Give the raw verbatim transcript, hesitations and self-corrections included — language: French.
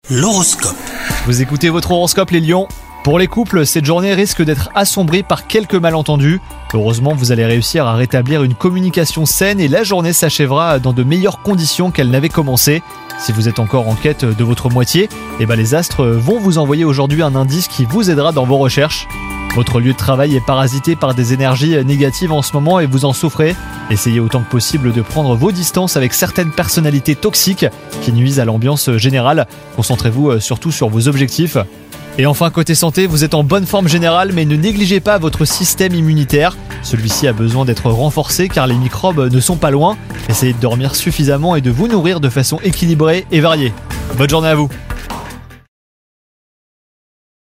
L'horoscope. Vous écoutez votre horoscope les lions. Pour les couples, cette journée risque d'être assombrie par quelques malentendus. Heureusement, vous allez réussir à rétablir une communication saine et la journée s'achèvera dans de meilleures conditions qu'elle n'avait commencé. Si vous êtes encore en quête de votre moitié, eh ben les astres vont vous envoyer aujourd'hui un indice qui vous aidera dans vos recherches. Votre lieu de travail est parasité par des énergies négatives en ce moment et vous en souffrez. Essayez autant que possible de prendre vos distances avec certaines personnalités toxiques qui nuisent à l'ambiance générale. Concentrez-vous surtout sur vos objectifs. Et enfin, côté santé, vous êtes en bonne forme générale, mais ne négligez pas votre système immunitaire. Celui-ci a besoin d'être renforcé car les microbes ne sont pas loin. Essayez de dormir suffisamment et de vous nourrir de façon équilibrée et variée. Bonne journée à vous!